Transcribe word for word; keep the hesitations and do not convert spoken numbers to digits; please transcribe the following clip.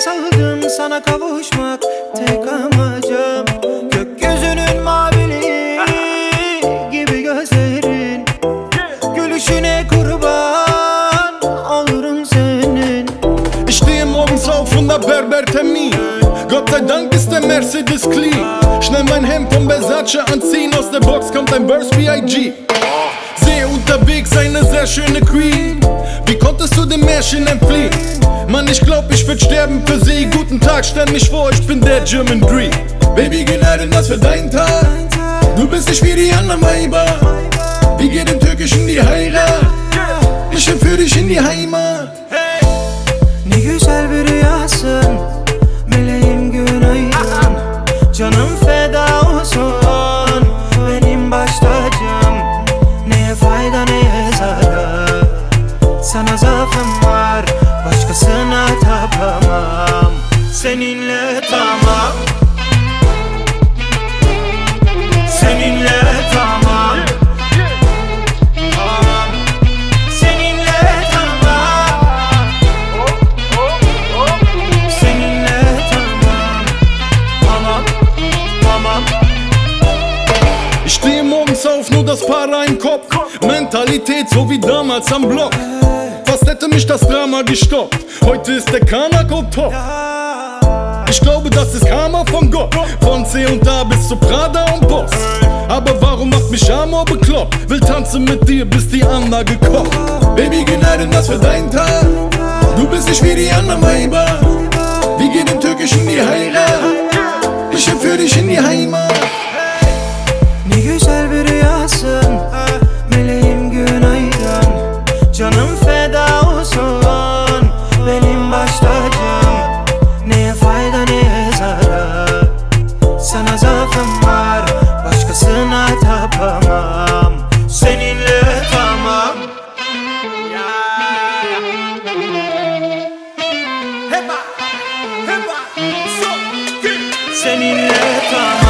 saldım sana kavuşmak tek amacım. Gökyüzünün maviliği gibi gözlerin, gülüşüne kurban olurum senin. Ich stehe morgens auf und hab Berbertermin. Gott sei Dank ist der Mercedes clean. Schnell mein Hemd von Versace anziehen, aus der Box kommt ein Burst B I G. Sehe unterwegs eine sehr schöne Queen. Wie konntest du dem Märchen entfliehen? Mann, ich glaub, ich würd sterben für sie. Guten Tag, stell mich vor, ich bin der German Dream. Baby, günaydın, was für dein Tag. Du bist nicht wie die anderen Weiber. Wir gehen im Türkischen die Heirat. Ich will für dich in die Heimat. Ne güzel bir rüyasın, meleğim günaydın. Canım feda olsun, benim baş tacım. Neye fayda neye zarar, sana zaafım var, başkasına tapamam. Seninle tamam, seninle tamam, tamam. Seninle tamam, seninle tamam, tamam, tamam. Ich stehe morgens auf, nur das Para im Kopf. Mentalität so wie damals am Block. Fast hätte mich das Drama gestoppt. Heute ist der Kanako top. Ich glaube, das ist Karma von Gott. Von C und A bis zu Prada und Boss. Aber warum macht mich Amor bekloppt? Will tanzen mit dir, bis die Anlage kocht. Baby, günaydın, was für dein Tag. Du bist nicht wie die anderen Weiber. Wir gehen im Türkischen die Heirat. Ich will für dich in die Heimat. Ne güzel bir rüyasın, meleğim günaydın. Canım feda olsun, benim baş tacım. Neye fayda neye zarar, sana zaafım var, başkasına tapamam. Seninle tamam. Seninle tamam.